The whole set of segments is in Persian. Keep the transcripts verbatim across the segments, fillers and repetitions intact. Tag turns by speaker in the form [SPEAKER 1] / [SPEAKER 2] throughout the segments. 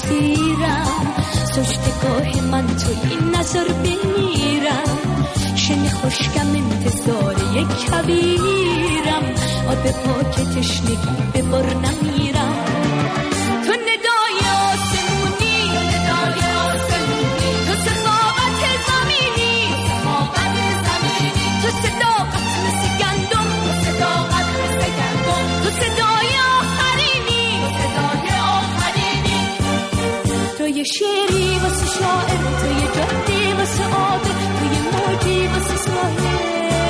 [SPEAKER 1] اسیرم، سجدگاه من توی نظر بمیرم، شن خشکم انتظار یک کبیرم، آب پاک تشنگی به بر نمیرم. تو ندای آسمونی، ندای آسمونی، تو سخاوت زمینی، سخاوت زمینی، تو صداقت مثل گندم، صداقت مثل گندم، تو صدای آخرینی، صدای آخرینی. تو یه شعری واسه شاعر، تو یه جادی واسه عابر، تو یه موجی واسه ساحل،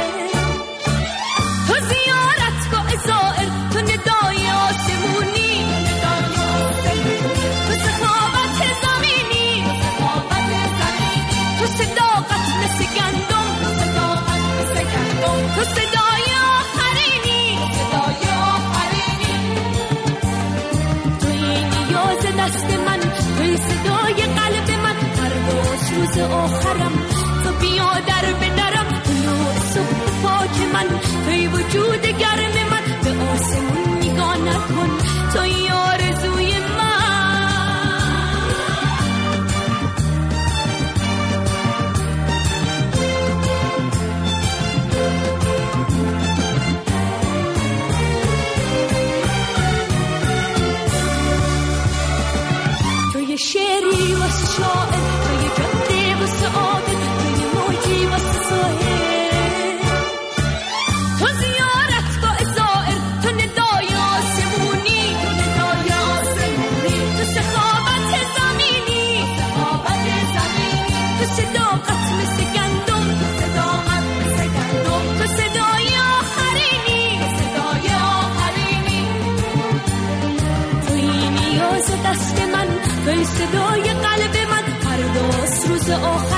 [SPEAKER 1] تو زیارتگاه زائر، تو ندای آسمونی، ندای آسمونی، تو سخاوت زمینی، سخاوت زمینی، تو صداقت مثل گندم، صداقت مثل گندم، تو صدای آخرینی، صدای آخرینی. توی نیاز دست من، توی صدای قلب من، پرواز روز آخرم، تو بیا در بدرم، طلوع صبح پاک من، توی وجود گرم من، به آسمون نگاه نکن، توی آرزوی من. توی شعری واسه شاعر، توی جاده واسه عابر، توی موجی واسه ساحل، تو زیارتگاه زائر، تو ندای آسمونی، ندای آسمونی، تو سخاوت زمینی، سخاوت زمینی، تو صداقت مثل گندم، صداقت مثل گندم، تو صدای آخرینی، صدای آخرینی. توی نیاز دست من، توی صدای قلب من، پرداز روز آخر